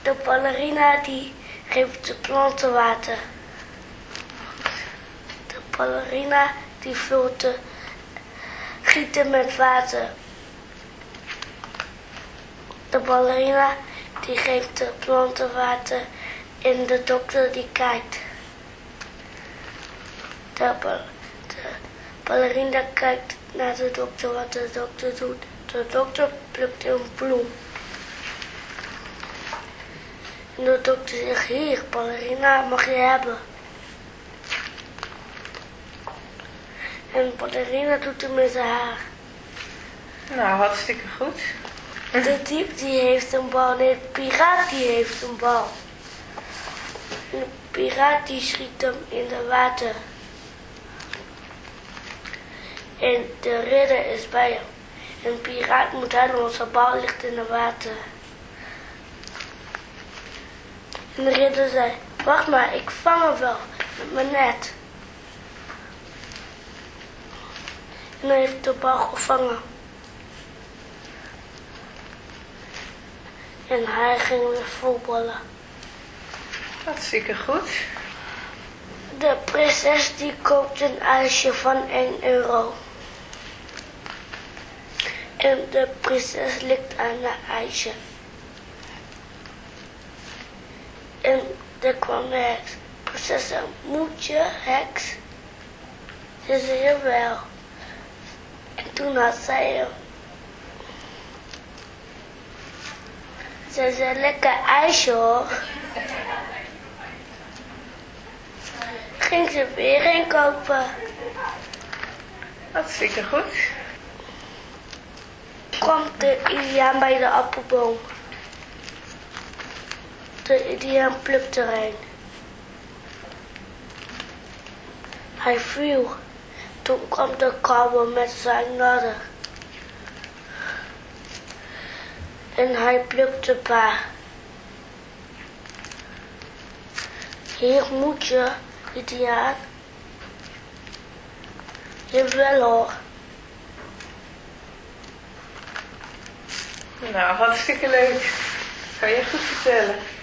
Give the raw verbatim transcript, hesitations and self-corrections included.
de ballerina die geeft de planten water. De ballerina die vult de gieten met water. De ballerina die geeft de planten water en de dokter die kijkt. De, bal, de ballerina kijkt naar de dokter wat de dokter doet. De dokter plukt een bloem. En de dokter zegt, hier ballerina mag je hebben. En de ballerina doet hem in zijn haar. Nou, hartstikke goed. De diep die heeft een bal. Nee, de piraat die heeft een bal. En de piraat die schiet hem in het water. En de ridder is bij hem. En de piraat moet huilen, want zijn bal ligt in het water. En de ridder zei, wacht maar, ik vang hem wel met mijn net. En hij heeft de bal gevangen. En hij ging weer voetballen. Hartstikke goed. De prinses die koopt een ijsje van één euro. En de prinses likt aan het ijsje. En er kwam de heks. Prinses, moet je, heks? Ze zei, jawel. En toen had zij hem. Ze zei, lekker ijsje hoor. Ging ze weer een kopen. Hartstikke goed. Kwam de Indiaan bij de appelboom. De Indiaan plukte er een. Hij viel. Toen kwam de cowboy met zijn ladder. En hij plukte een paar. Hier moet je, Indiaan. Jawel hoor. Nou, hartstikke leuk. Kan je goed vertellen.